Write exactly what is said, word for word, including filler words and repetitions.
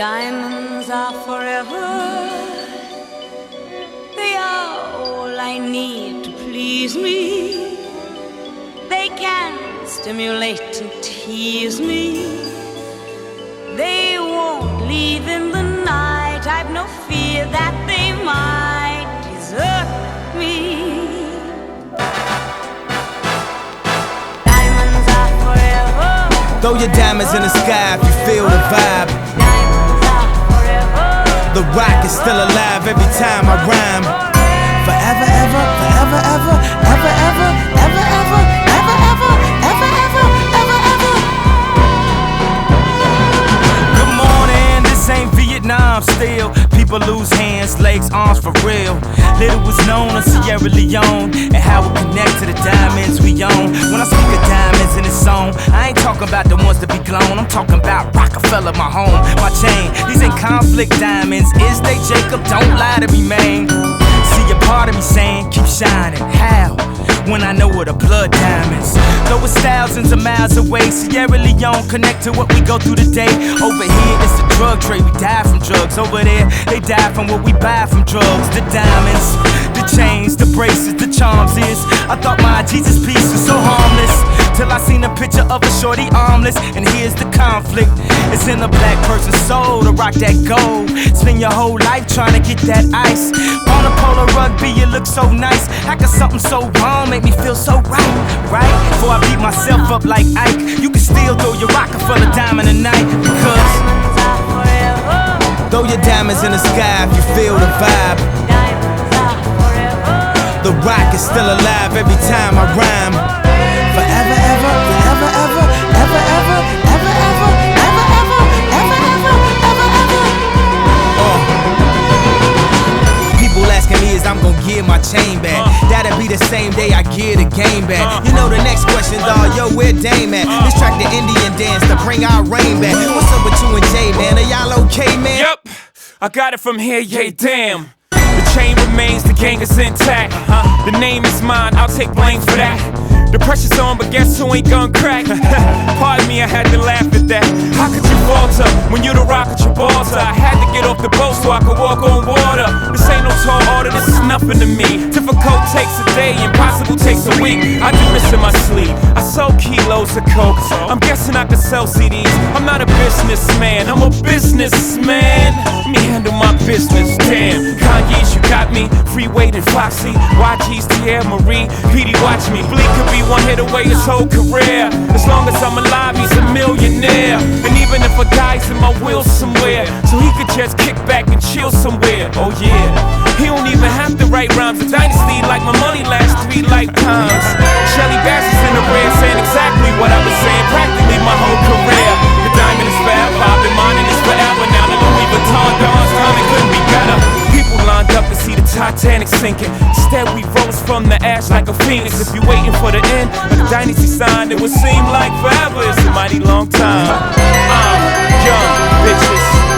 Diamonds are forever. They are all I need to please me. They can stimulate and tease me. They won't leave in the night. I've no fear that they might desert me. Diamonds are forever. Throw your diamonds in the sky if you feel the vibe. Diamonds are forever. The rock is still alive every time I rhyme. Forever, ever, forever, ever, ever, ever, ever, ever, ever, ever, ever, ever, ever, ever. Good morning, this ain't Vietnam still. People lose hands, legs, arms for real. Little was known of Sierra Leone and how it connect to the diamonds we own. When I speak of diamonds in this song, I ain't talking about the ones that be glown. I'm talking about Rockefeller, my home, my chain. These ain't conflict diamonds, is they, Jacob? Don't lie to me, man. See a part of me saying, keep shining. How? When I know what a blood diamonds. Though it's thousands of miles away, Sierra Leone connect to what we go through today. Over here, it's the drug trade. We die from drugs. Over there, they die from what we buy from drugs. The diamonds, the chains, the bracelets, the charms is. I thought my Jesus piece was so harmless, till I seen a picture of a shorty armless. And here's the conflict. It's in a black person's soul to rock that gold. Spend your whole life trying to get that ice. On a polo rugby, you look so nice. How could something so wrong make me feel so right, right? Before I beat myself up like Ike, you can still throw your Rockefeller diamond tonight. Because Diamonds are forever. throw your diamonds in the sky if you feel the vibe. Diamonds are forever. The rock is still alive every time I rhyme. Forever, ever, forever, ever, ever, ever, ever, ever, ever, ever, ever, ever, ever, ever. Uh. People asking me is I'm gonna give my chain back. That'll be the same day I give the game back. You know the next question, dawg, yo, where Dame at? Let's track the Indian dance to bring our rain back. What's up with you and Jay, man? Are y'all okay, man? Yep, I got it from here, yeah, damn. The chain remains, the gang is intact. The name is mine, I'll take blame for that. The pressure's on, but guess who ain't gon' crack? Pardon me, I had to laugh at that. How could you falter when you the rock at your balls? I had to get off the boat so I could walk on water. This ain't no tall order, this is nothing to me. Difficult takes a day, impossible takes a week. I do this in my sleep, I sold kilos of coke. I'm guessing I could sell C Ds. I'm not a businessman, I'm a businessman. Let me handle my business, damn. Kanye's, you got me, Freeway and Foxy, Y G's, Tierra Marie, P D watch me. Bleak could be one hit away his whole career. As long as I'm alive, he's a millionaire. And even if a guy's in my will somewhere, so he could just kick back and chill somewhere. Oh yeah, he don't even have to write rhymes. A dynasty like my money lasts three lifetimes. Shelly Bass is in the rear saying exactly what I was saying practically my whole career. The diamond is forever, I've been mining this forever. Now the Louis Vuitton Don's timing couldn't be better. People lined up to see the Titanic sinking. Instead we rose from the ash like a phoenix. If you're waiting for the end of the dynasty sign, it would seem like forever. It's a mighty long time. Uh, young bitches.